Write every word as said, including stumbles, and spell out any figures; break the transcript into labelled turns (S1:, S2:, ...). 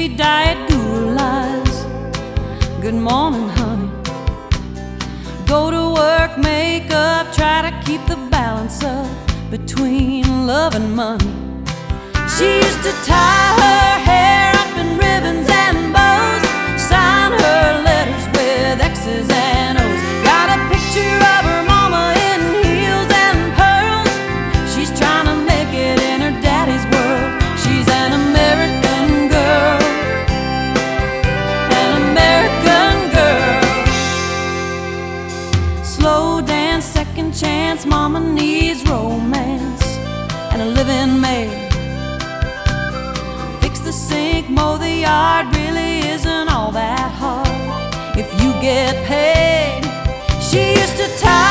S1: baby diet guru lies. Good morning, honey. Go to work, make up, try to keep the balance up between love and money. She used to tie her hair up in ribbons and bows, sign her letters with X's and O's. Got a picture of her mama in heels and pearls. She's trying to make it in her daddy's world. She's an American girl, an American girl. Slow dance, second chance, mama needs romance and a living maid. Fix the sink, mow the yard, really isn't all that hard if you get paid. She used to tie